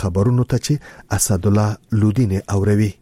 خبرونو ته چې اسدالله لودین اوروي.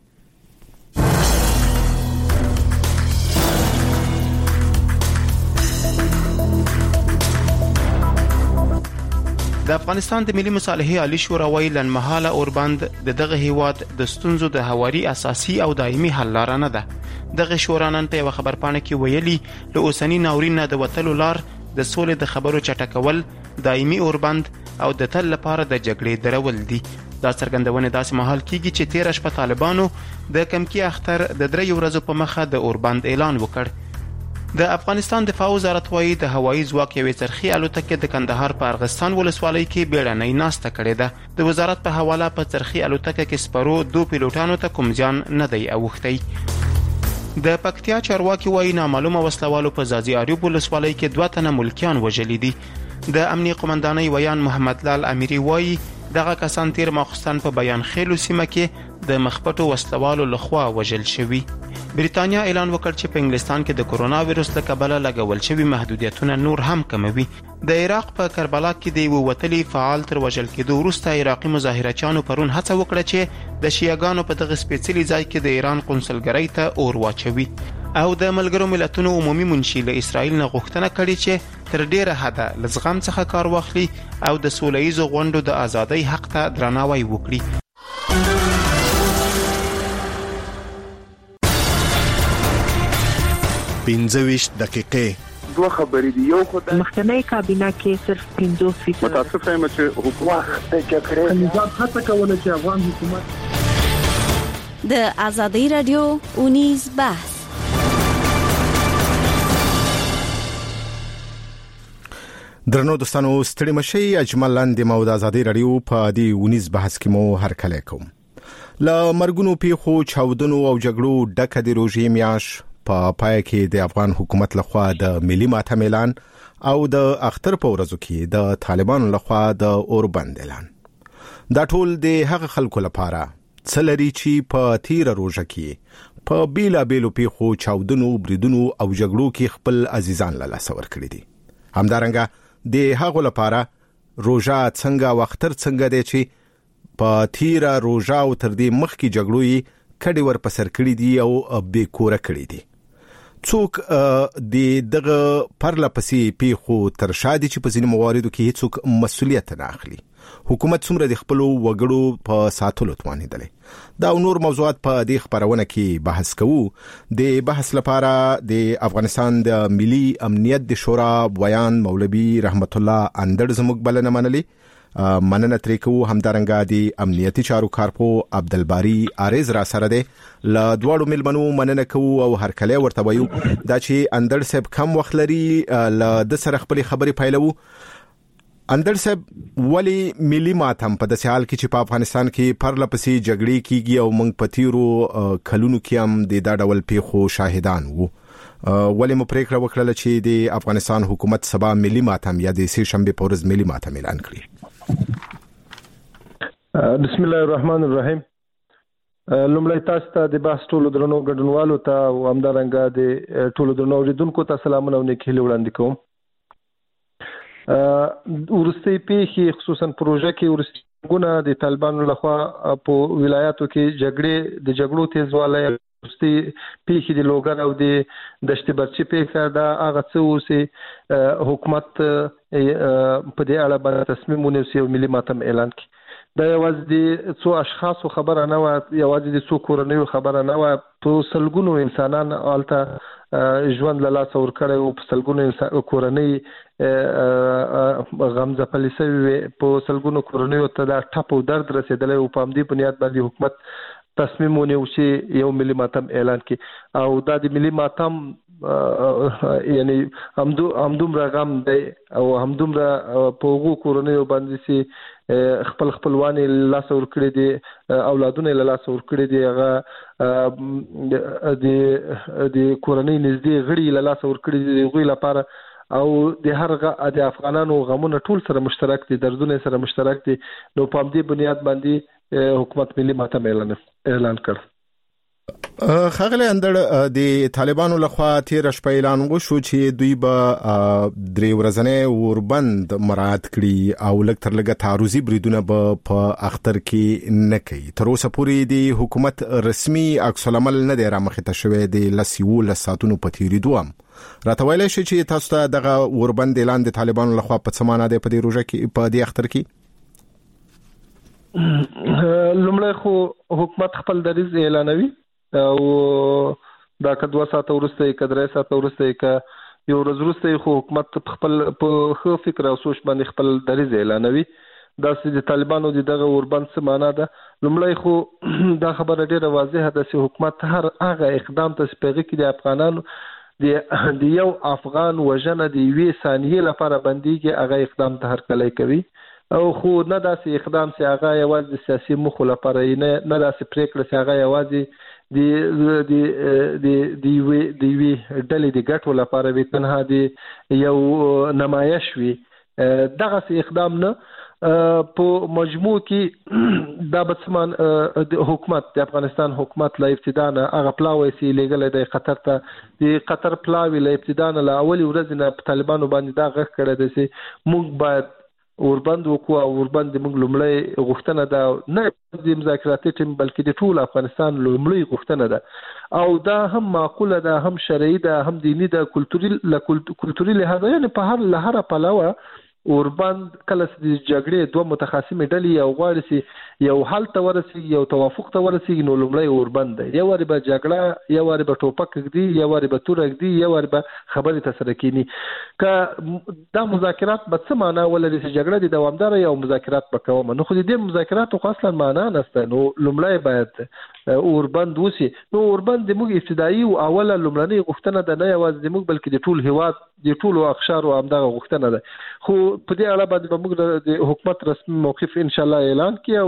د افغانستان د ملي مصالحې عالی شورا وایي لنډمهاله اوربند د دغه هیواد د ستونزو د هواري اساسي او دایمي حل لاره نه ده. دغه شورا نن په یو خبرپاڼه کې ویلي له اوسنی ناورین نه د وتلو لار د سولې د خبرو چټکول، دایمي اوربند او د تل لپاره د جګړې درول دي. دا څرګندونه داسې مهال کیږي چې 13 شپه طالبانو د کمکی اختر د 3 ورځو په مخه د اوربند اعلان وکړ. د افغانستان دفاع وزارت وايي د هوایي ځواک یوې څرخي الوتکې د کندهار په ارغستان ولسوالۍ کې بیړنۍ ناسته کړې ده. د وزارت په حواله په څرخي الوتکه کې سپرو 2 پیلوټانو ته کوم ځان نه دی اوښتی. د پکتیا چارواکي وايي نامعلومه وسلوالو په ځاځي اریوب ولسوالۍ کې 2 تنه ملکیان وژلي دي. د امنیه قومندانۍ ویان محمد لال امیری وايي دغه کسان تیر ماخستان په بیان خیلو سیمه کې د مخپټو وسلوالو لخوا وژل شوي. بریتانیا اعلان وکړ چې په انګلستان کې د کرونا وایرس له کبله لګول شوي محدودیتونه نور هم کموي. د عراق په کربلا کې د یو وتلي فعال تر وژل کېدو وروسته عراقي مظاهرچیانو پرون هڅه وکړه چې د شیعاګانو په دغه سپېڅلي ځای کې د ایران قونسلګرۍ ته اور واچوي او د ملګرو ملتونو عمومي منشي له اسرائیل نه غوښتنه کړې چې تر ډیره حده له زغم څخه کار واخلي او د سوله ییزو غونډو د ازادۍ حق ته درناوی وکړي. 15 دقیقې 2 خبرې دي. یو خدای مخکنی کابینه کې صرف 50% متاسف یم چې حکومت کې کړی نظام هڅه کوله چې افغان حکومت د ازادي رادیو اونیز بحث. درنو دوستانو ستړي مشي اجمالاً د مواد ازادي رادیو په دی اونیز بحث کې مو هر کله کوم. ل مرګونو پیښو چاودنو او جګړو ډکه د روزي میاش په پای کې د افغان حکومت لخوا د ملي ماتم اعلان او د اختر په ورځو کې د طالبانو لخوا د اوربند اعلان. دا ټول د هغه خلکو لپاره څلري چې په تیر روزه کې په بیلا بیلو پیښو چاودنو بریدونو او جګړو کې خپل عزیزان له لاسه ورکړي دي. همدارنګه د هغه لپاره روزه څنګه او اختر څنګه دی چې په تیر روزه او تر دې مخکې جګړو یې کډي ور پسر کړی دي او بې کوره کړی دي. څوک د دغه پرله پسې پیښو تر شادي چې په ځینې مواردو کې هیڅوک مسؤلیت نه اخلي. حکومت څومره د خپل وګړو په ساتلو توانیدلی. دا نور موضوعات په دې خبرونه کې بحث کوو. د بحث لپاره د افغانستان د ملي امنیت د شورا ویان مولوي رحمت الله اندړ زموږ بلنه منلي. مننه ترې کوو. همدارنګه د امنیتي چارو کارپو عبدالباری عارض را سره دی. له دواړو ملمنو مننه کوو او هر کله ورته وایو دا چې اندړ صاحب کم وخت لري له د سره خپل خبرې پیلوو. اندړ صاحب ولی ملي ماتم په داسې حال کې چې په افغانستان کې پرله پسې جګړې کیږي او موږ په تیرو کلونو کې هم د دا ډول پیښو شاهدان وو، ولی مو پریکړه وکړه چې د افغانستان حکومت سبا ملي ماتم یا د سه شنبه په ورځ ملي ماتم اعلان کړي؟ بسم الله الرحمن الرحیم. لومړی تاسو ته د بحث ټولو درنو ګډونوالو ته او همدارنګه د ټولو درنو اوریدونکو ته سلامونه او نیکي وړاندې کوم. ورستي پیښې خصوصا پروژه کې ورستګونه د طالبانو لخوا په ولایاتو کې جګړو تیزوالی ورستي پیښې د لوګر او د دشت برچي پیښه دا هغه څه اوسې حکومت په دې اړه باندې تصمیم ونیسي او ملي ماتم اعلان کړي. دا یوازې د څو اشخاصو خبره نه وه، یوازې د څو کورنیو خبره نه وه. په سلګونو انسانان هلته ژوند له لاسه ورکړی و، په سلګونو کورنۍ غمځپلې شوې وې، په سلګونو کورنیو ته دا ټپ او درد رسېدلی و. په همدې بنیاد باندې حکومت تصمیم ونیو چې یو ملي ماتم اعلان کړي او دا د ملي ماتم یعنی همدومره غم دی او همدومره په هغو کورنیو باندې چې خپل خپلوان له لاسه ورکړي دي، اولادونه له لاسه ورکړي دي، هغه د کورنۍ نږدې غړي له لاسه ورکړي دي. هغوی لپاره او د افغانانو غمونه ټول سره مشترک دي، دردونه سره مشترک دي. نو په همدې بنیاد باندې حکومت ملي ماتم اعلان کړ. خغلی اندر د طالبانو لخوا تیر شپه اعلان وشو چې دوی به درې ورځې اوربند مراعات کړي او لکتر لګه تعرضي بریدونه به په اختر کې نه کوي. تر اوسه پورې د حکومت رسمي عکس العمل نه دی رامخته شوی د لسیو لساتونو په تیریدو هم راته ویلای شي چې تاسو ته دغه اوربند اعلان د طالبانو لخوا په سمانه دی په دې روزه کې په دې اختر کې؟ لومړی خو حکومت خپل دریځ اعلانوي او دا که 2 ساعته ورسته که 3 ساعته ورسته که یو ورځ ورسته خو حکومت خپل په ښه فکر او سوچ باندې خپل دریځ اعلانوي. دا چې د طالبانو دغه اوربند څه معنا ده. لومړی خو دا خبره ډیره واضحه ده چې حکومت هر هغه اقدام ته سپیږي کې د افغانانو د یو افغان وژنه د یوې ثانیې لپاره بنديږي، هغه اقدام ته هرکلی کوي او خو نه داسې اقدام چې هغه یوازې د سیاسي موخو لپاره نه داسې پریکړه چې هغه یوازې د وی ډلې د ګټو لپاره وي، تنها د یو نمایش وي. دغه اقدام نه په مجموع کې دا بسمان د حکومت د افغانستان حکومت لا ابتدا نه هغه پلاوي سي لګل د قطر ته د قطر پلاوي لا ابتدا نه لا اول ورځ نه په طالبانو باندې دا غږ کړی دی چې موږ باید اوربند وکړو او اوربند موږ لومړی غوښتنه ده، نه د مذاکراتي ټیم بلکې د ټول افغانستان لومړی غوښتنه ده او دا هم معقوله ده، هم شرعي ده، هم دینی ده، کلتوري لحاظ، یعنی په هر پلوه اوربند کله د جګړې دوه متخاصمې ډلې یو غواړي چې یو حل ته ورسیږي، یو توافق ته ورسیږي، نو لومړی اوربند دی. یو واری به جګړه، یو واری به ټوپک ږدي، یو واری به تور ږدي، یو واری به خبرې ته سره کینی. که دا مذاکرات به څه معنا ولري چې جګړه د دوامداره یو مذاکرات به کوم، نو خو دې مذاکراتو خو اصلا معنا نشته. نو لومړی باید اوربند وسی. نو اوربند موږ ابتدایي او اوله لومړنۍ غوښتنه ده، نه یوازې موږ بلکې د ټول هیواد د ټولو اقشارو همدغه غوښتنه ده. خو په دې اړه باندې موږ د حکومت رسمي موقف ان شاء الله اعلان کړي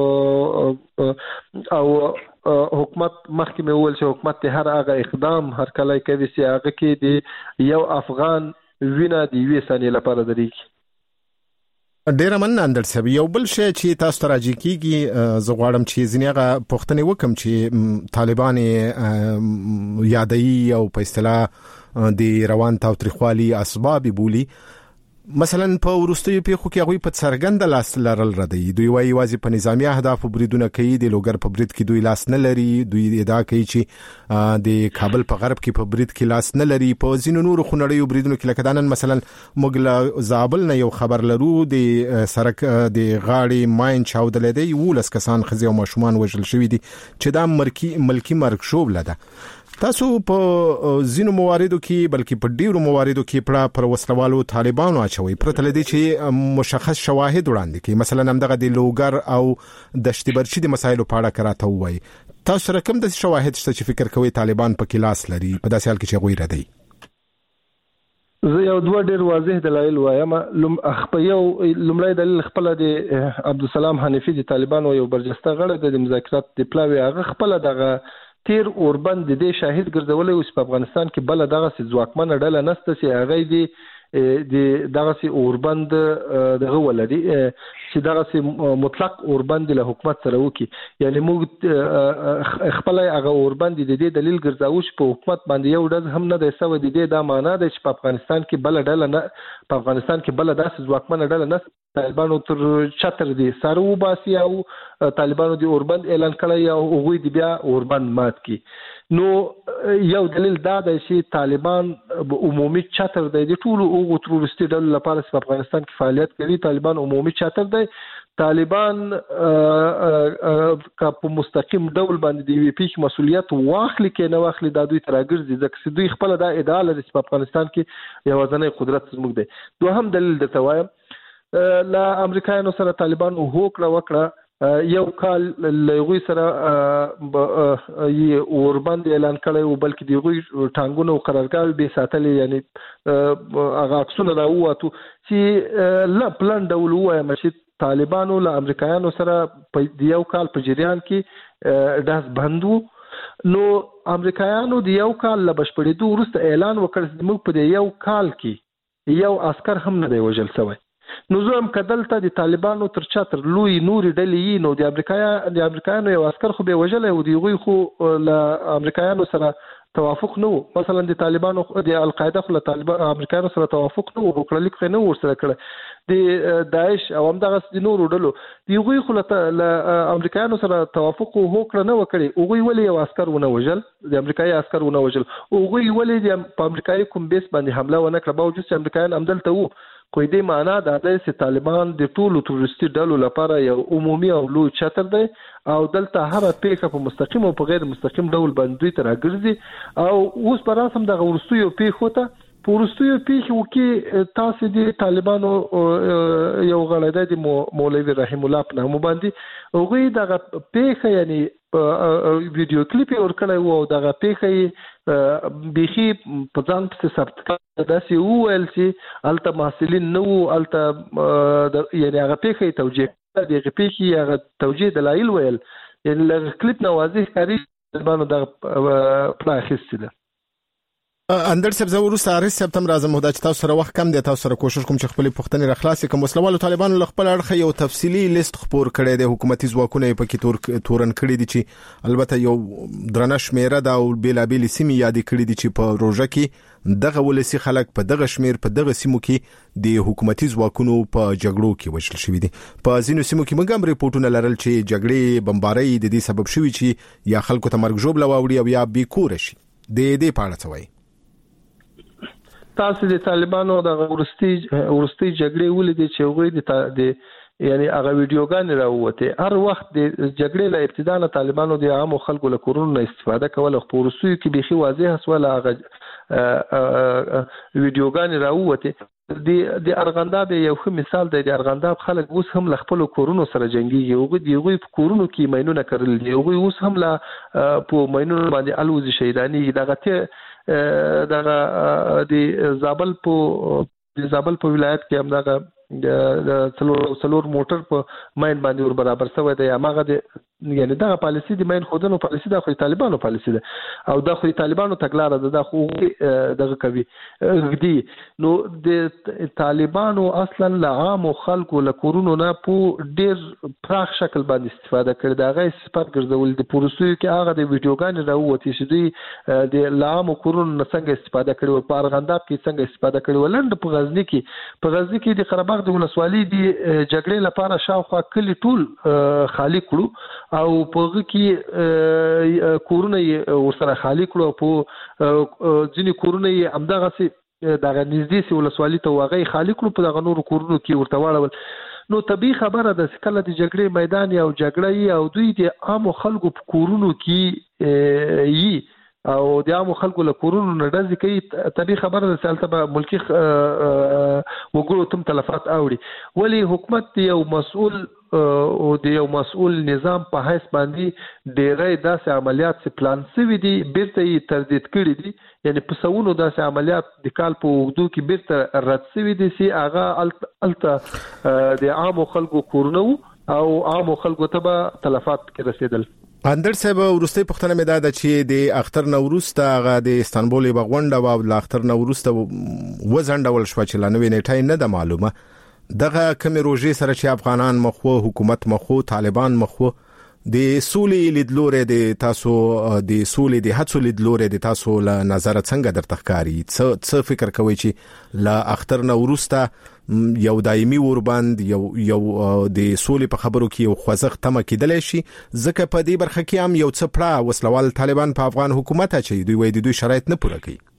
او حکومت مخکې مې وویل چې حکومت هر هغه اقدام هر کله کوي چې هغه کې د یو افغان وینه د یوې ثانیې لپاره درېږي. ډیره مننه اندر صاحب. یو بل شی چې تاسو ته راځي کیږي زه غواړم چې ځینې هغه پوښتنې وکم چې طالبان یادوي او په اصطلاح د روان تاوتریخوالي اسباب بولي. مثلا په وروستیو پیښو کې هغوی په څرګنده لاس لرل ردی. دوی وایي یوازې په نظامی اهدافو بریدونه کوي، د لوګر په برید کې دوی لاس نه لري. دوی ادعا کوي چې د کابل په غرب کې په برید کې لاس نه لري. په ځینو نورو خونړیو بریدونو کې لکه دانن مثلا موږ له زابل نه یو خبر لرو، د سرک د غاړې ماین چاودلې دی، 19 کسان ښځې او ماشومان وژل شوي دي چې دا ملکی مرګ شوبله ده. تاسو په ځینو مواردو کې بلکې په ډیرو مواردو کې پړه پر وسلوالو طالبانو اچوي پرته لدی چې مشخص شواهد وړاندې کوي. مثلا همدغه د لوګر او دشت برچی د مسایلو په اړه کراته وایي. تاسو رقم د شواهد شته چې فکر کوي طالبان په کلاس لري په داسې حال کې چې غوي ردی؟ زه یو دوه ډیر واضح دلایل وایم. لومړی دلیل خپل د عبدالسلام حنیفی د طالبانو یو برجسته غړی د مذاکرات د پلاوی هغه خپل دغه تیر اوربند د دې شاهد ګرځولې اوس په افغانستان کې بل دغه ځواکمنه ډله نشته چې هغه د دغه اوربند دغه ولري چې دغه مطلق اوربند له حکومت سره وکي. یعنی موږ خپل هغه اوربند د دې دلیل ګرځاو چې په حکومت باندې یو ډز هم نه دی سوی. د دې دا معنا ده چې په افغانستان کې بل ډله نه، په افغانستان کې بل داسې ځواکمنه ډله نه، طالبانو تر چتر دي سره وباسي او طالبانو د اوربند اعلان کړی او هغوی د بیا اوربند مات کی. نو یو دلیل دا دی چې طالبان عمومي چتر دی د ټولو هغو تروریستي ډلو لپاره چې په افغانستان کې فعالیت کوي. طالبان عمومي چتر دی. طالبان که په مستقیم ډول باندې د وی پی مسؤلیت واخلي کې نه واخلي دا دوی تراګرځي، ځکه دوی خپل دا ادعا لري چې په افغانستان کې یوازینی قدرت زموږ دی. دوهم دلیل درته وایم، لا امریکایانو سره طالبان هوکړه وکړه، یو کال لغوی سره اوربند اعلان کړی او بلکې دغوی ټانګونه او قرارګاه به ساتلې، یعنی هغه عکسونه راووتو چې لا پلان ډول وایم چې طالبانو له امریکایانو سره په یو کال په جریان کې داس بندو. نو امریکایانو د یو کال له بشپړېدو وروسته اعلان وکړ چې موږ په یو کال کې یو عسكر هم نه دی وژل شوی. نو زه هم کدلته د طالبانو تر چتر لوی نوري ډلې نو د امریکایانو یو عسكر خو به وجل او دی غوي خو له امریکایانو سره توافق نو مثلا د طالبانو د القاعده خو له طالبان امریکایانو سره توافق نو وکړل کې نو ورسره کړ د داعش او هم دغه د نورو ډلو دی غوي خو له امریکایانو سره توافق وکړ نه وکړي او غوي ولې یو عسكر ونه وجل د امریکایي عسكر ونه وجل او غوي ولې د امریکایي کوم بیس باندې حمله ونه کړه باوجود چې امریکایان عمدلته وو خو دې معنا دا ده چې طالبان د ټولو تروریستي ډلو لپاره یو عمومي او لوی چتر دی او دلته هر پیښه په مستقیم او په غیر مستقیم ډول باندې تر راګرځي او اوس پر اساس د ورستیو پیښو ته پورستیو پیښو کې تاسو د طالبانو یو غړی د مولوی رحیم الله په نامه باندې هغه دغه پیښه یعنی ویډیو کلیپ ورکړی وو دغه پیښه بيخي په ځان په ثبت کړه داسې وویل چې الته محصلین نو الته یعنی هغه پیښه توجیه کړه دغه پیښه هغه توجیه دلایل ویل یعنی لږ کلیپ نوازي کاری طالبانو د پلاخیسته ده اندر صاحب زه ورسته ارس سپتمبر راځم دا چې تاسو سره وخت کم دی تاسو سره کوشش کوم چې خپل پښتنې راخلاصې کوم وسلوالو طالبانو خپل اړخ یو تفصیلی لیست خبر کړی دی حکومتي ځواکونه په کې تورن کړی دي چې البته یو درنه شمیره دا او بیلابیل سیمې یاد کړی دي چې په روزه کې دغه ولسی خلک په دغه شمیر په دغه سیمو کې د حکومتي ځواکونو په جګړو کې وژل شوی دي په ځینو سیمو کې موږ هم ریپورتونه لرل چې جګړې بمبارۍ د دې سبب شوی چې یا خلکو ته مرګ ژوبله واوړي او یا بیکور شي د دې په اړه څه وایي تاسو د طالبانو د ورستي جګړې ولیدي چې هغه د یعنی هغه ویډیوګان راوته هر وخت د جګړې له ابتدا نه طالبانو د عام خلکو له کورونو استفاده کوله خو ورستي کې بيخي واضح اسوله هغه ویډیوګان راوته د ارغنداب یو ښه مثال دی د ارغنداب خلک اوس هم له خپل کورونو سره جنگيږي او د په کورونو کې ماينونه کړل دي او اوس هم لا په ماينونو باندې الوزي شهیدانی دغه د زابل په ولایت کې هم دغه د څلور موټر په ماين باندې ور برابر شوی دی هغه د یعنی دغه پالیسی د ماين خودنو پالیسی د خو طالبانو پالیسی ده او د خو طالبانو تګلارې ده خو دغه کوي غدي نو د طالبانو اصلا له عام خلکو له کورونو نه په ډیر پراخ شکل باندې استفاده کړي دا غي سپک ګرځول د پروسوي کې هغه د ویډیوګان راوتی چې دوی د عام کورونو نه څنګه استفاده کړي او په ارغنداب کې څنګه استفاده کړي ولند په غزنی کې د قرهباغ د ولسوالۍ د جګړې لپاره شاوخوا کلی ټول خالی کړو او په کې کورونه ورسره خالی کړو په ځینې کورونه همدغه سي دغه نږدې سي ولسوالۍ ته واغې خالی کړو په دغه نورو کورونو کې ورته واړول نو طبيعي خبره ده چې کله د جګړې میدان او جګړې او دوی د عام خلکو په کورونو کې او د عام خلکو له کورونو نډز کوي طبيعي خبره ده چې البته ملکی وګړو تم تلفات اوړي ولی حکومت یو مسؤل او د یو مسؤل نظام په حیث باندې ډېرې داسې عملیات چې پلان شوي دي بیرته یې تردید کړي دي یعنی په سونو داسې عملیات د کال په وګړو کې بیرته رد شوي دي چې هغه الته د عام خلکو کورونه او عام خلکو ته به تلفات کې رسیدل اندر صاحب ورسته پښتنه مې دا چې د اختر نوروز ته غا د استانبول بغونډه او د اختر نوروز ته وزنډول شو چې لنوې نیټه نه ده معلومه دغه کوم روزي سره چې افغانان مخو حکومت مخو طالبان مخو د سولې لیدلورې د تاسو د سولې د هڅو لیدلورې د تاسو له نظر څنګه درته ښکاری څه فکر کوي چې لا اختر نوروز ته یو دایمي وربند یو د سولې په خبرو کې یو خوځښت تم کېدل شي ځکه په دې برخه کې هم یو څه پړه وسلوال طالبان په افغان حکومت اچي دوی وایي دوی شرایط نه پوره کوي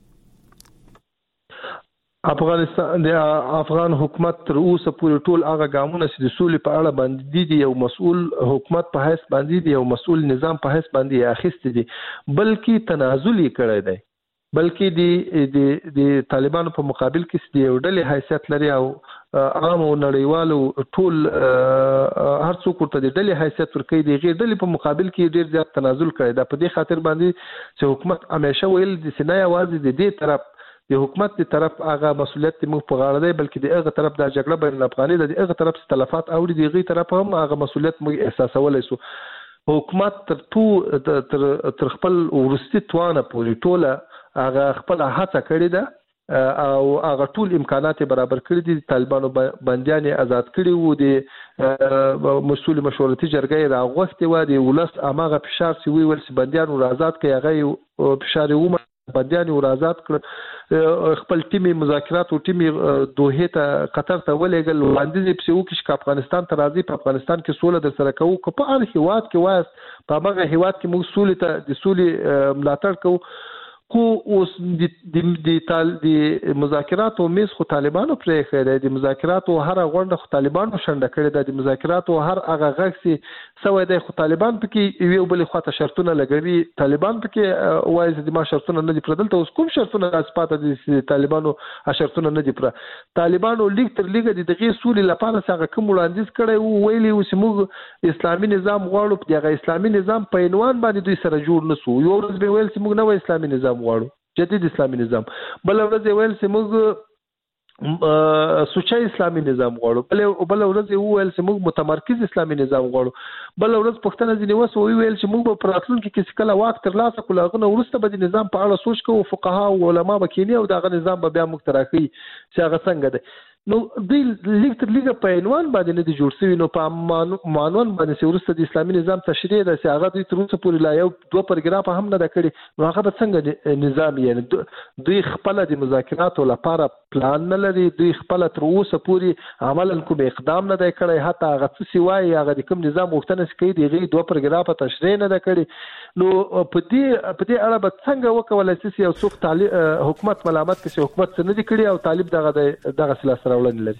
افغانستان د افغان حکومت تر اوسه پورې ټول هغه ګامونه چې د سولې په اړه باندې دي یو مسؤل حکومت په حیث باندې دي یو مسؤل نظام په حیث باندې اخیستي دي بلکې تنازل یې کړی دی بلکې د طالبانو په مقابل کې د یو ډلې حیثیت لري او عام او نړیوالو ټول هر څوک ورته د ډلې حیثیت ورکوي د غیر ډلې په مقابل کې ډیر زیات تنازل کړی دا په دې خاطر باندې چې حکومت همیشه ویل د سینې आवाज د دې طرف د حکومت دی طرف هغه مسؤلیت موږ په غاړه دی بلکې د هغه طرف د جګړه بین الافغاني د هغه طرف تلفات او د هغه طرف هم هغه مسؤلیت موږ احساسولای سو حکومت تر خپل ورستي توانه پورې ټوله هغه خپل هڅه کړې ده او هغه ټول امکانات برابر کړی دي. طالبانو بنديان آزاد کړي وو، د مسؤل مشورتي جرګې راغوښتي و د ولس اماغه فشار سی ویل سی بنديان آزاد کړي، هغه فشار و بنديان آزاد کړ. خپل ټیمي مذاکرات او ټیمي دوحه ته قطر ته ولېګل وړاندې په سیو کې افغانستان ته راځي، په افغانستان کې سوله در سره کوو، که په هر هیواد کې وایي په هغه هیواد کې موږ سولې ته د سولې ملاتړ کوو. خو اوس د مذاکراتو میز خو طالبانو پرې خېده، د مذاکراتو هر غونډه خو طالبانو شنډه کړې ده، د مذاکراتو هر هغه غږ سوی دی خو طالبان پکې یو بل خواته شرطونه لګوي. طالبان پکې وایي چې ما شرطونه نه دي پر دلته اوس کوم شرطونه راځپاته دي طالبانو شرطونه نه دي پر طالبانو لیک تر لیګه د دغه سولې لپاره څنګه کوم وړاندیز کړي ویلي او سموږ اسلامي نظام غواړو، په دغه اسلامي نظام په عنوان باندې دوی سره جوړ نسو. یو ورځ به ویل چې موږ نو اسلامي نظام غواړو، جدید اسلامي نظام، بل ورځ ویل چې موږ سوچي اسلامي نظام غواړو، بل ورځ ویل چې موږ متمرکز اسلامي نظام غواړو، بل ورځ پښتنه ځنی وسو ویل چې موږ په راتلونکي کې څه کله واک ترلاسه کړو هغه ورسته به د نظام په اړه سوچ کوو، فقها او علما به کینی او دغه نظام به بیا موږ تراخي چې هغه څنګه دی. نو دوی لیک تر لیګه په عنوان باندې نه دي جوړ شوي، نو په مانون باندې چې ورسته د اسلامي نظام تشریح ده چې هغه دوی تر اوسه پورې لا یو دوه پاراګراف هم نه ده کړي، نو هغه به څنګه نظام یعنی دوی خپل د مذاکراتو لپاره پلان نه لري، دوی خپل تر اوسه پورې عملاً کوم اقدام نه دی کړی، حتی هغه څه سوای هغه د کوم نظام وختنه کوي دغه دوه پاراګراف تشریح نه ده کړي. نو په دې اړه به څنګه وکولای شي یو څوک حکومت ملامت کوي چې حکومت څه نه دی کړی او طالب دغه سلسله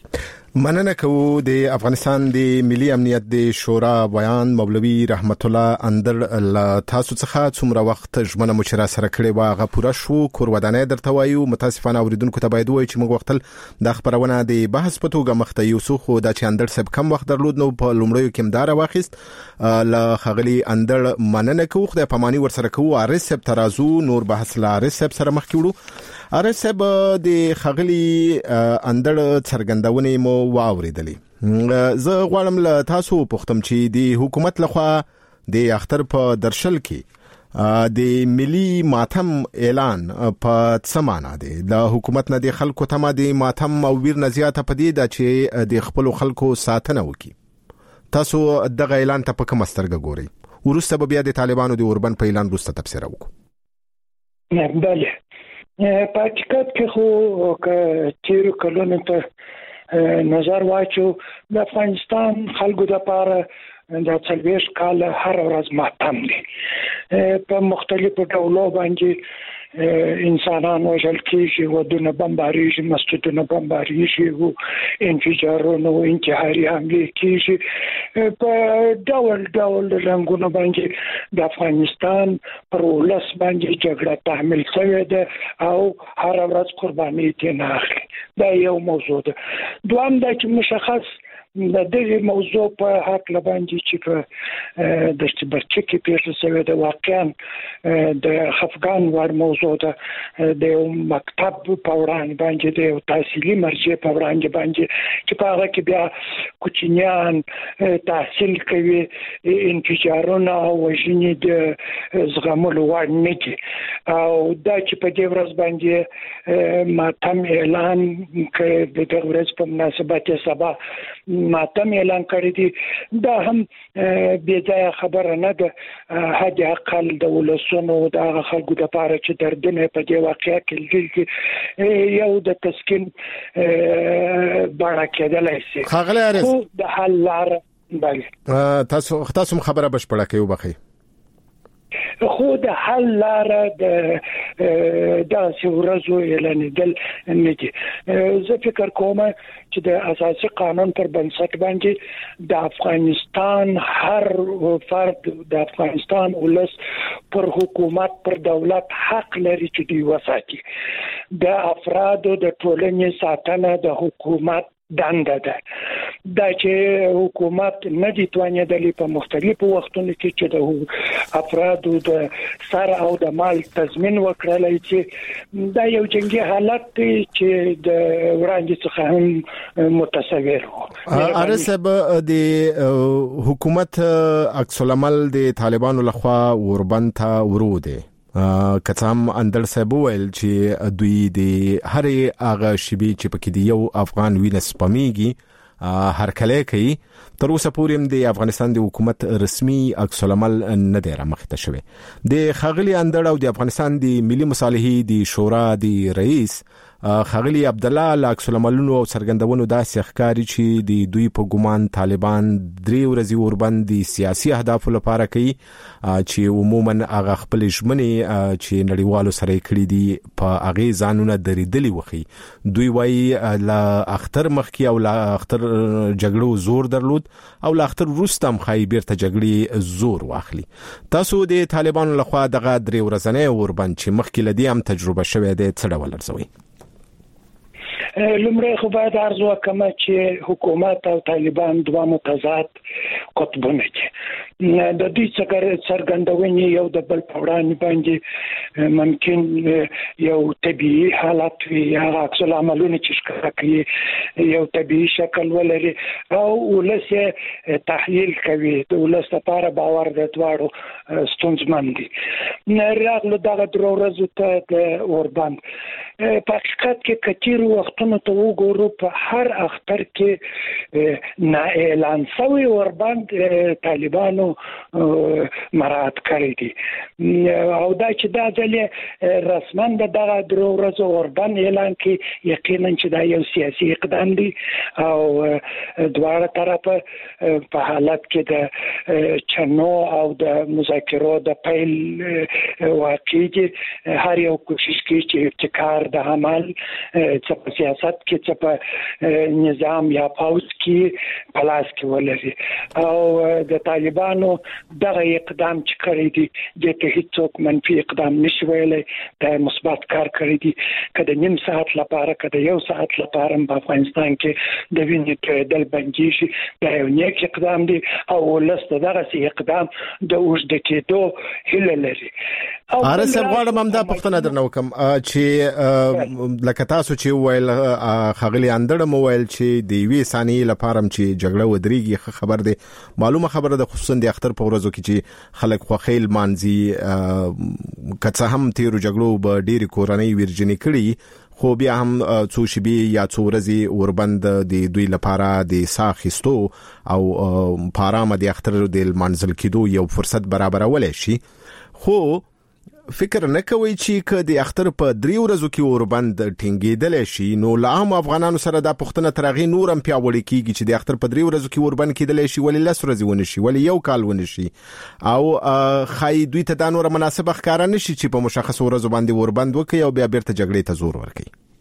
مننه کوو د افغانستان د ملي امنیت د شورا بیان مولوي رحمت الله اندر تاسو څخه څومره وخت ژمنه مشره سره کړې و هغه پوره شو کور ودانې درته وایو. متاسفانه اوریدونکو ته باید وایي چې موږ وختل د خبرونه د بحث په توګه مخته یو څو خو د اندر سب کم وخت درلود، نو په لومړیو کې مدار واخیست ل خغلی اندر مننه کوو خدای پامانی ور سره کوو. ارسب ترازو نور بحث لا ارسب سره مخ کیړو. ارسب د خغلی اندر څرګندونه مو واوریدلې. زه غواړم له تاسو پوښتم چې د حکومت لخوا د اختر په درشل کې د ملي ماتم اعلان په څه معنا دی؟ د حکومت نه د خلکو ته د ماتم او ویر نه زیاته پدې ده چې د خپل خلکو ساتنه وکړي. تاسو دغه اعلان ته په کوم سترګه ګورئ؟ ورسته به بیا د طالبانو د اوربند په اعلان وروسته تفسیر وکړو. بله په حقیقت کې خو که تیرو کلونو ته نظر واچو د افغانستان خلکو لپاره د 40 کال هر ورځ ماتم دي په مختلفو ډولو باندې. انسانان وژل کېږي، ودونه بمباریږي، مسجدونه بمباریږي، انفجارونه او انتحاري حملې کېږي په ډول ډول رنګونه باندې. د افغانستان پر ولس باندې جګړه تحمیل شوې ده او هر ورځ قرباني ترې نه اخلي. دا یو موضوع ده. دوام دا چې مشخص د دې موضوع په حق لباندې چې په د شتبرچ کې پیښه شوې ده واقعا د افغان ور موضوع ده د مکتب په وړاندې باندې د تحصیلي مرجع په وړاندې باندې چې په هغه کې بیا کوچنیان تحصیل کوي، انفجارونه او وژنې د زغملو وړ نه دي او دا چې په دې ورځ باندې ماتم اعلان کړي د دغه ورځ په مناسبت سبا ماتم اعلان کړی دی، دا هم بې ځایه خبره نه ده. حد اقل د ولسونو د خلکو لپاره چې دردونه په دې واقعیا کې یو د تسکین بڼه کېدلی شي. ښاغلی عارف د حل لاره بله تاسو خبره بشپړه کوي وبخئ. خو د حل لاره د داسې ورځو اعلانېدل نه دي. زه فکر کوم چې د اساسي قانون پر بنسټ باندې د افغانستان هر فرد د افغانستان ولس پر حکومت پر دولت حق لري چې دوی وساتي. د افرادو د ټولنې ساتنه د حکومت دنده ده. دا چې حکومت نه دي توانېدلی په مختلفو وختونو کې چې د افرادو د سر او د مال تضمین وکړلی چې دا یو جنګي حالت دی چې د وړاندې څخه هم متصور و. ارسب د حکومت عکس العمل د طالبانو لخوا اوربند ته ورو دی کڅام اندر صاحب ویل چې دوی د هرې هغه شیبي چې پکې دی یو افغان وینس پمیږي هر کله کوي تر اوسه پورې د افغانستان د حکومت رسمي عکس العمل نه دی رامخته شوی. د خاغلی اندر او د افغانستان د ملي مصالحې د شورا د رئیس خاغلی عبد الله عکس العملونو او څرګندونو داسې ښکاری چې د دوی په ګومان طالبان 3 ورځې اوربند د سیاسي اهدافو لپاره کوي چې عموما هغه خپل ژمنې چې نړیوالو سره کړی دي په هغه ځانونه درېدلی وخی. دوی وایي لا اختر مخکې او لا اختر جګړو زور درلود او لا اختر وروسته خای بیرته جګړې زور واخلي. تاسو د طالبانو لخوا دغه 3 ورځې اوربند چې مخکې لدی هم تجربه شوه د څه ډول ارزوي؟ لمړی خو باید عرض وکړم چې حکومت او طالبان دوه متضاد قطبونه دي. د دې څرګندونې یو د بل په وړاندې باندې ممکن یو طبيعي حالت وي، هغه عکس العملونه چې ښکاره کوي یو طبيعي شکل ولري او ولسه تحلیل کوي. د ولس لپاره باور د دواړو ستونزمن دي. راغله دغه 3 ورځې ته د اوربند په حقیقت کې کثیر وختونو ته وګورو په هر اختر کې نه اعلان شوی اوربند طالبانو مراد کړی دي او دا چې دا ځلې رسما دغه 3 ورځې اوربند اعلان کې یقینا چې دا یو سیاسي اقدام دی او دواړه طرفه په حالت کې د چنو او د مذاکرو د پیل واقع دي. هر یو کوشش کوي چې ابتکار د عمل چې په سیاست کې چې په نظام یا پاوز کې پلاس کې ولري او د طالبانو دغه اقدام چې کړی دی د هیڅوک منفي اقدام نشي ویلای، د مثبت کار کړی دی. کله نیم ساعت لپاره کله یو ساعت لپاره په افغانستان کې د وینې کېدل بنديږي دا یو نیک اقدام دی او ولسته دغه اقدام د اوږد کېدو هیله لري. ارسه غواړم هم دا پښتنه درنو کوم چې لکه تاسو چې ویل خغلی اندړ مو ویل چې د وی ثانیې لپاره چې جګړه ودرېږي خبر ده، معلومه خبره ده، خصوصا د اختر په ورځو کې چې خلک خوخیل مانځي کڅه هم تیرو جګړو به ډېری کورنۍ ورجنې کړي خو بیا هم څو شبي یا څو ورځې اوربند د دوی لپاره د ساخستو او پارامه د اختر د منځل کېدو یو فرصت برابرول شي. خو فکر نه کوي چې که د اختر په 3 ورځو کې اوربند ټینګېدل شي نو لا هم افغانانو سره دا پښتنه ترغي نورم پیاوړی کیږي چې د اختر په 3 ورځو کې اوربند کېدل شي ولې لس ورځې ونه شي ولې یو کال ونه شي او خای دوی ته دا نور مناسبه ښکارا نشي چې په مشخص ورځو باندې اوربند وکړي او بیا بیرته جګړې ته زور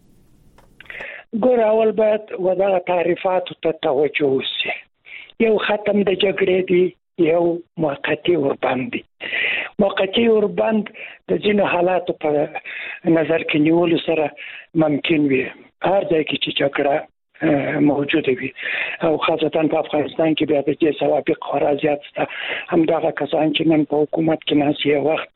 ورکړي. ګور اول باید ودا تعریفات ته توجه وشي. یو ختم د جګړې دی، یو موقتی اوربند دی. موقتی اوربند د ځینو حالاتو په نظر کې نیولو سره ممکن وي هر ځای کې چې جګړه موجوده وي او خاصتا په افغانستان کې بیا د دې سوابق خورا زیات شته. همدغه کسان چې نن په حکومت کې ناسي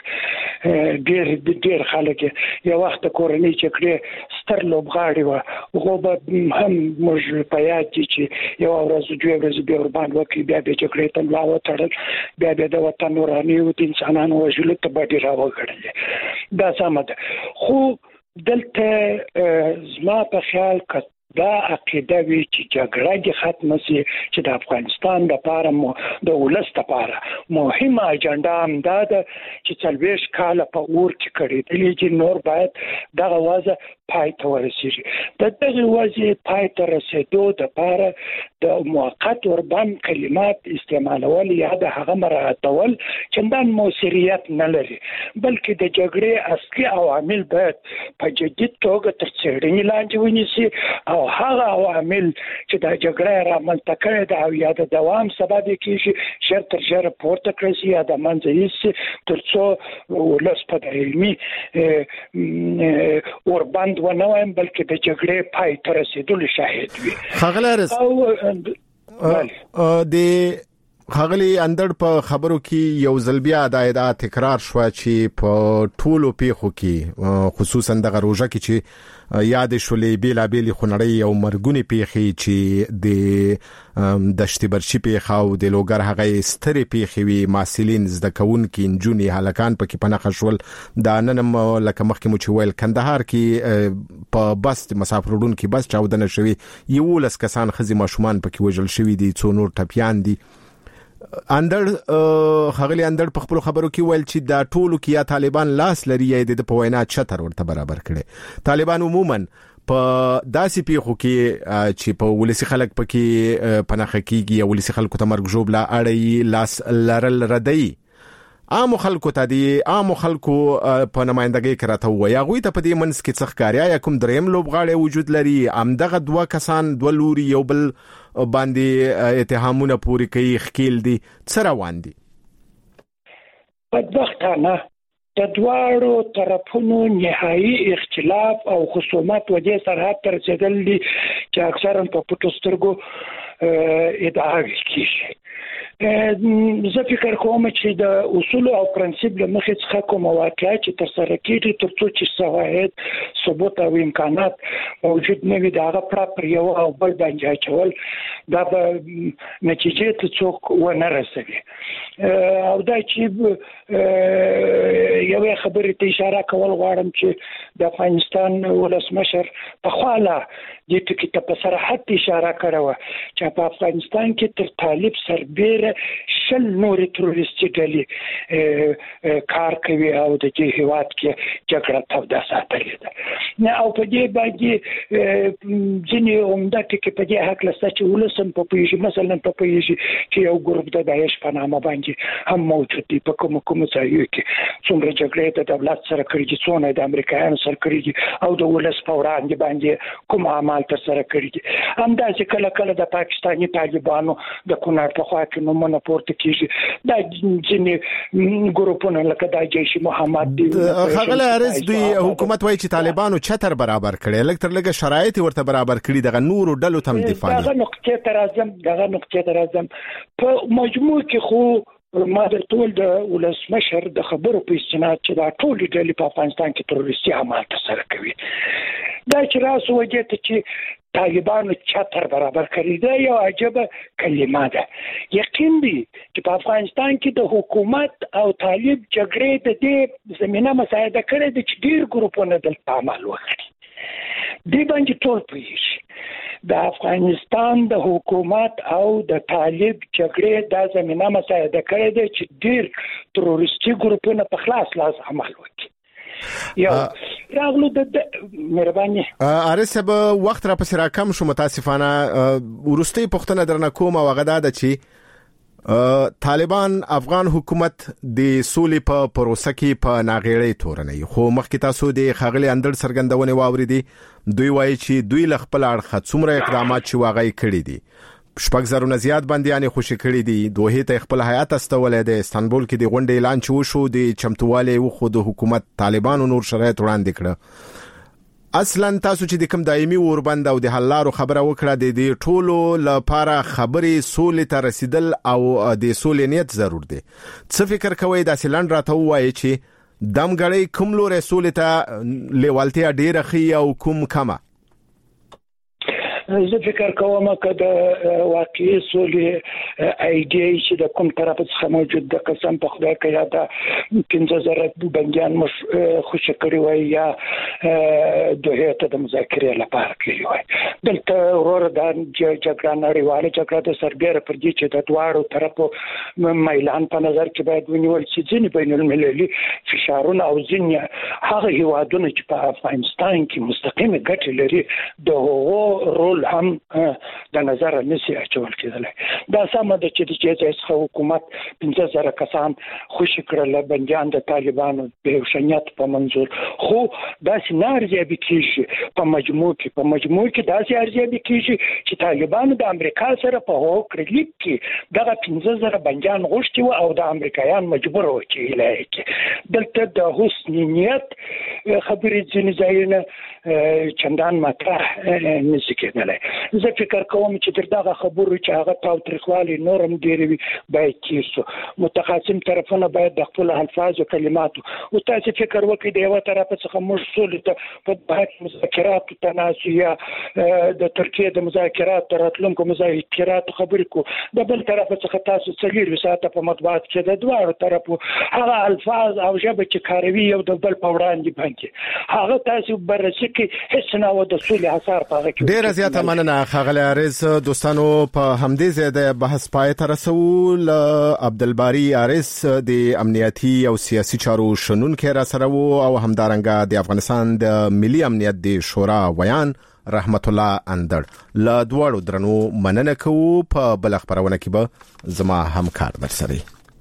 وخت ډېر خلک یو وخت کورنۍ جګړې ستر لوبغاړي و غو به هم موږ په یاد دي چې یو ورځ 2 ورځې به اوربند وکړي بیا به جګړې ته لا وتړل بیا به د وطن وراني او د انسانانو وژلو ته به ډېر راوګړل. دا سمه ده خو دلته زما په خیال که دا عقیده وی چې جګړه د ختم شي چې د افغانستان لپاره د ولس لپاره مهمه اجنډا هم دا ده چې 40 کال په اور کې کړي دي چې نور باید دغه وضع پای ته ورسیږي. د دغه وضع پای ته رسیدو لپاره د موقت اوربند کلمات استعمالول یا د هغه مراعاتول چندان موثریت نه لري، بلکې د جګړې اصلي عوامل باید په جدي توګه تر څېړنې لاندې ونیسي او هغه عوامل چې د جګړې رامنځته کړي د او یا د دوام سبب کیږي ژر تر ژره پورته کړي یا د منځه یوسي ترڅو ولس په علمي اوربند ونه وایم بلکې د جګړې پای ته رسیدلو شاهد وي. خغلارس د خاغلی اندړ په خبرو کې یو ځل بیا د ادعا تکرار شو چې په ټولو پیښو کې خصوصا د غروجه کې چې یاد شولې بیلابېلې خنړې او مرګونی پیښې چې د دشت برشي پیښه او د لوګر هغه ستري پیښې وی ماسلین زده کون کې انجونی هلکان پکې پناه شول د ننم لکه مخکې مو چې ویل کندهار کې په بس مسافرون کې بس چاودنه شوی یو لس کسان خزي ماشومان پکې وژل شوی دي څو نور ټپيان دي اندړ خغلی اندړ په خپل خبرو کې ویل چې دا ټولو کې یا طالبان لاس لري یا د په وینا چتر ورته برابر کړي طالبان عموما په داسې پیښو کې چې په ولسی خلک پکې پناه کیږي یا ولسی خلکو ته مرګ جوړ لا اړي لاس لرل ردی عام خلکو ته دي عام خلکو په نمائندګۍ کې راته وایي غوي ته په دې منځ کې څخ کاریا یا کوم دریم لوبغاړي وجود لري امدغه دوه کسان دوه لوري یو بل باندې اتهامونه پوری کوي خکیل دي څه روان دي بدبختانه د دواړو طرفونو نهایي اختلاف او خصومت وجه سرحد تر رسیدل دي چې اکثرا په پټو سترګو ادعا کیږي زه فکر کوم چې د اصول او پرنسپ له مخې څخه کوم واقعیت چې تر سره کیږي ترڅو چې شواهد ثبوت او امکانات موجود نه وي دا غوړه پر یو او بل باندې اچول دا به نتیجې ته څوک ونه رسوي او دا چې یو خبرې ته اشاره کول غواړم چې د افغانستان ولسمشر په خواله د ټکی ته په صراحت اشاره کړو چې په افغانستان کې تر طالب سربېره شل نور تروریستي ډلې کار کوي او د دې هیواد کې جګړه توده ساتلې ده نه او په دې باندې ځینې عمده ټکي په دې حق لسته چې ولسم په پیژي مثلا په پیژي چې یو ګروپ د داعش په نامه باندې هم موجود دي په کوم ځایو کې څومره جګړې د دولت سره کړې دي څونه د امریکایانو سره کړې دي او د ولس په وړاندې باندې کوم عمل تر سره کړی دي همداسې کله کله د پاکستاني طالبانو د کونړ په خوا کې نومونه پورته کیږي دا ځینې ګروپونه لکه د جیش محمد دی خغله ارز دوی حکومت وایي چې طالبانو چتر برابر کړي لکه لږه شرایط ورته برابر کړي دغه نور ډلو تم دفاع دغه نقطه تر اعظم په مجموع کې خو ما د ټول د ولسمشر د خبرو په استناد چې دا ټول ډلې په افغانستان کې تروریستي عمل ترسره کوي دا چې راسو وجه ته چې طالبانو چتر برابر کړی دا یو عجبه کلمه ده یقین دی چې په افغانستان کې د حکومت او طالب جګړې د دې زمينه مساعده کړې ده چې ډیر ګروپونه دلته عمل وکړي دی باندې ټول پیږي د افغانستان د حکومت او د طالب جګړې د زمينه مساعده کړې ده چې ډیر تروریستي ګروپونه په خلاص لاس عمل وکړي یا راغلو د مهرباني ارسه به وخت را پس را کم شو متاسفانه ورستي پختنه درنه کوم او غدا د چی طالبان افغان حکومت د سولې په پروسه کې په ناغېړې تورنې خو مخکې تاسو د خاغلی اندړ سرګندونه واوریدي دوی وایي چې دوی لخپل اړخ څومره اقدامات چې واغې کړی دي شپږ زرونه زیات بنديانې خوشی کړی دي دوه ته خپل حیات استولې د استانبول کې د غونډې اعلان شو د چمتوواله او خود حکومت طالبانو نور شرایط وړاندې کړه اصلا تاسو چې د کوم دایمي اوربند او د حلارو خبره وکړه د دې ټولو لپاره خبرې سولې ته رسیدل او د سولې نیت ضرور دي څه فکر کوئ د سیلند راته وایي چې دمګړی کوم لوري سولې ته لیوالتیا ډیره خي او کوم کمه زه فکر کوم چې د واقعي سولې ایډیا چې د کوم طرف څخه موجود د قسم په خدای کې یا د 15000 بنديان مش خوشی کړی وای یا دوه ته د مذاکرې لپاره کړی وای دلته ورور د جګړه نړیواله جګړه د سربېره پر دې چې د دواړو طرفو میلان په نظر کې باید ونیول شي ځینې بین المللي فشارونه او ځینې هغه هیوادونه چې په افغانستان کې مستقیمه ګټه لري د هغو رول هم د نظر نشي اچول کېدلی دا سم د چې د حکومت 15000 کسان خوشی کړل بنديان د طالبانو په شنیت په منظور خو دا سيناريو به کیږي په مجموع کې دا سيناريو به کیږي چې طالبانو د امریکا سره په هو کړلیک کې دغه 15000 بنديان غوښتي او د امریکایان مجبور و چې الهي کې دلته د حسن نیت خبرې ځینې ځایونه چندان مطرح نشي کېدلی. زه فکر کوم چې دغه خبرو چې هغه تاوتریخوالي نورم ډېر وي باید کیسو متخاصم طرفونه باید د خپل الفاظ او کلماتو او تاسو فکر وکړئ د یو طرف څخه موږ سولې ته په بحث مذاکرات تناسي یا د ترکیه د مذاکرات راتلونکو مذاکرات خبرې کو د بل طرف څخه تاسو څلور ساعته په مطبوعات کې د دوه طرفو هغه الفاظ او ژبه چې کاروي یو د بل په وړاندې باندې هغه تاسو بررسي کې هیڅ نه و د سولې اثر پاره کې. ډیر زیاته مننه ښاغلی عارض. دوستانو په همدې ځای د بحث پای ته رسول عبدالباری عارض د امنیتي او سیاسي چارو شنونکي را سره وو او همدارنګه د افغانستان د ملي امنیت د شورا ویان رحمت الله اندړ له دواړو درنو مننه کوو. په بل خبرونه کې به زما همکار درسره